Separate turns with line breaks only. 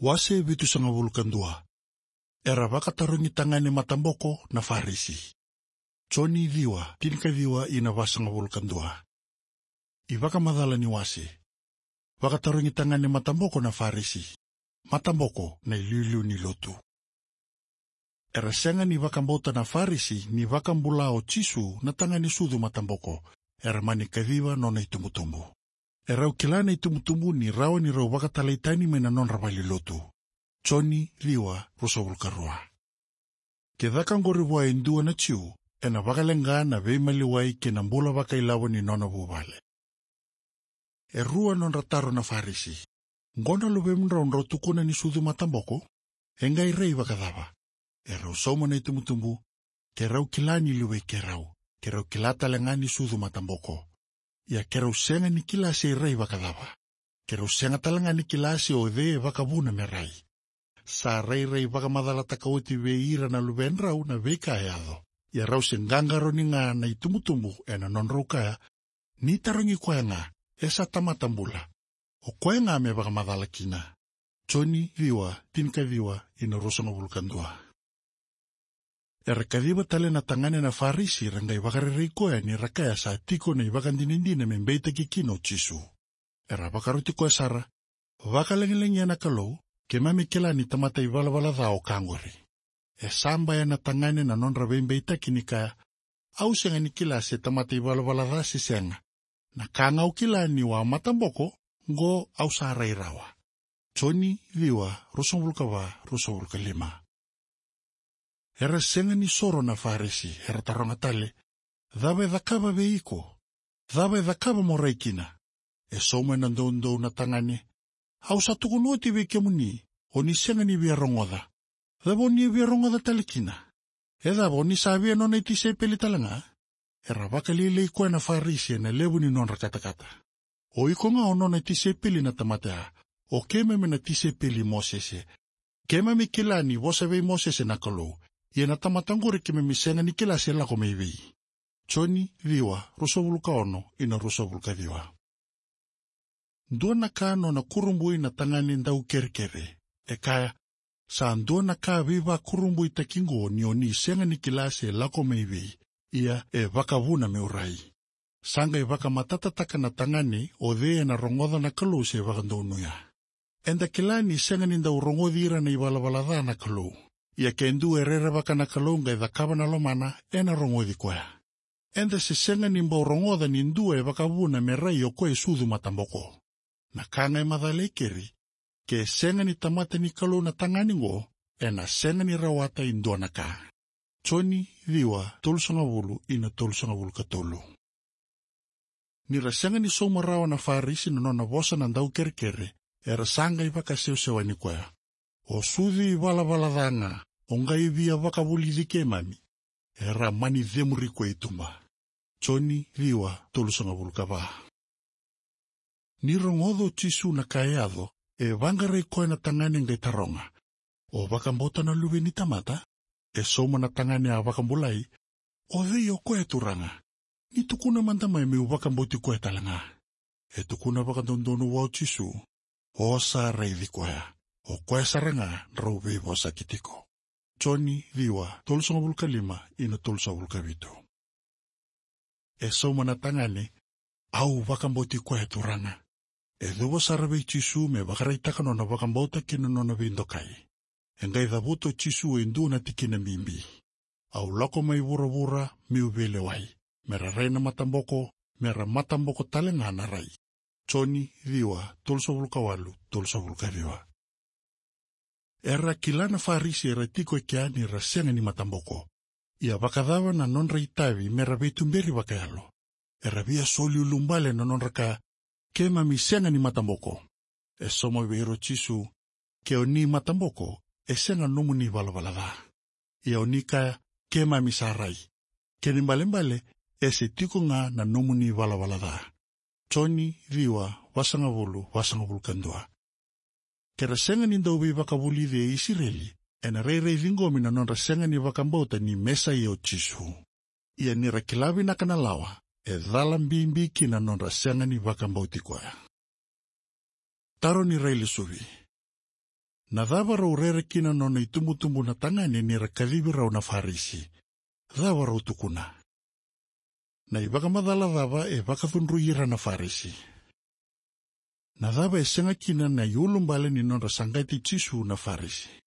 Wase vitu sangavulukan dua. Era vakatarungi tangani matamboko na Farisi. Choni viwa, tinka viwa ina vasangavulukan dua. Ivaka madhala ni wase. Vakatarungi tangani matamboko na Farisi. Matamboko na iliulu ni lotu. Era senga ni vakambota na Farisi ni vakambulao chisu na tangani sudu matamboko. Era mani kaviwa nona itumutumbu. Era ukilana itumutumbu ni rawa ni rau vakatalaitani mena non ravali lotu. Choni liwa rusavulkarua. Kedakangorivua indua na chiu, ena vakalenga na veimaliwai kenambula vakailawa ni nona vuvale. Erua non rataro na Farisi. Ngona luvemra onro tukuna ni sudu matamboko, enga irei vakadava. Erau somo na itumutumbu, kerau kilani liwe kerau kilata lengani sudu matamboko. Ya kerau senga ni kilasi irei vakadava. Kerau senga talanga ni kilasi o dhe vakavuna merai. Sa rei vakamadala takauti veira na luvenrau na vekayado. Ya rau sengangaro ni nga na itumutumbu ena non raukaya, ni tarongi koenga, esa tamatambula. O koenga me vakamadala kina. Choni viwa, tinka viwa, ina rusangavulukan dua. Era kadiba tale na tangane na Farisi rangai vakarerei koe ni rakaya sa tiko na ivakandinindina membeita kikino chisu. Era vakaruti koe sara, vakalengelengya na kalou, kemami kela ni tamata ivalawala dhao kangori. E samba ya na tangane na non rabembeita kinikaya, au senga ni kila se tamata ivalawala dha si senga. Na kanga ukila ni wa matamboko, ngo au sara irawa. Choni viwa, rusangvulka lima. Era senga ni soro na Farisi, era tarongatale, dhawe dhakaba veiko, dhawe dhakaba moraikina. E soma na ndondo na tangane, au satukunuoti vekemuni, o ni senga ni viarongoda. Dhabo ni viarongoda talikina. E dhabo ni sabia nona itise peli talanga. Era vakalilei koe na Farisi na levu ni non rakatakata. O iko nga o nona itise peli na tamatea, o kememe na tise peli Mosese. Kememe kilani wasavei Mosese na kalou. Iena tamatanguri kememe senga ni kilasi lako meivei. Choni viwa, rusavuluka ono, ina rusavuluka viwa. Ndua na kano na kurumbui na tangani ndau kerkere. E kaya, sa ndua na kaa viva kurumbui takingo ni oni senga ni kilasi lako meivei. Ia e vakavuna meurai. Sanga e vaka matatataka na tangani o dhea na rongoda na kalou se vakandounuya. Enda kilani senga ni ndau rongodira na iwalawaladha na kalou. Ia kendu erere vaka na kalou nga e dhakava na lomana e na rongodi koea. Enda se senga ni mbau rongoda ni ndua e vakavuna merai o koe sudu matamboko. Na kanga e madhalekeri, ke senga ni tamata ni kalou na tangani ngo, e na senga ni rawata indua na ka. Choni viwa tolusangavulu ina tolusangavulu katolu. Nira senga ni somarawa na Farisi na nona vosa na ndau kerkere, era sanga i vaka sewa ni koea. O sudi valawaladanga, o ngai via vakavulidi ke mami, era mani dhemuri koe itumba. Choni viwa tolusangavulu kava. Nirongodo chisu na kaeado, e vangarei koe na tangane ngai taronga. O vakambota na luwe ni tamata, e soma na tangane a vakambulai, o dhei o koe turanga. Ni tukuna mandama e meu vakamboti koe talanga. E tukuna vakandondonu wao chisu, o sa reithi koea. O koe saranga rauwe vosa kitiko. Choni viwa tolusangavuluka lima ina tolusangavuluka vitu. E soma na tangane, au vakamboti koe turanga. E dhuwa sarawei chisu me vakaraitaka nona vakambota kina nona vindokai. Engai dhavuto chisu e ndu na tikina mimbi. Au lako mai vura miuvele wai. Mera reina matamboko, mera matamboko talenga na rai. Choni viwa tolusangavuluka walu, tolusangavuluka viwa. Era kilana Farisi era tiko ekeani era senga ni matamboko. Ia vakadava na non reitavi mera veitumberi vakayalo. Era via soli ulumbale na non raka kema mi senga ni matamboko. E somo veiro chisu ke oni matamboko e senga numu ni valavalada. Ia onika kema mi sarai. Ke nimbale e se tiko nga na numu ni valavalada. Choni viwa wasangavulu kandua. Kera senga ni ndau vakavuli de Israeli, ena rei vingomi na non senga ni vakambota ni mesa i o chisu. Ia ni rakilavi na kanalawa, e dhalam bimbi ki na non senga ni vakamboti koea. Taro ni rei le suvi. Na dhava rau rerekina no na itumbutumbu na tangani ni rakadhivi rau na Farisi. Dhava rau tukuna. Na ibaka madhala dhava baka thunruira na Farisi. Na dhava senga kina na yulumbale ni non rasangaiti Jisu na Farisi.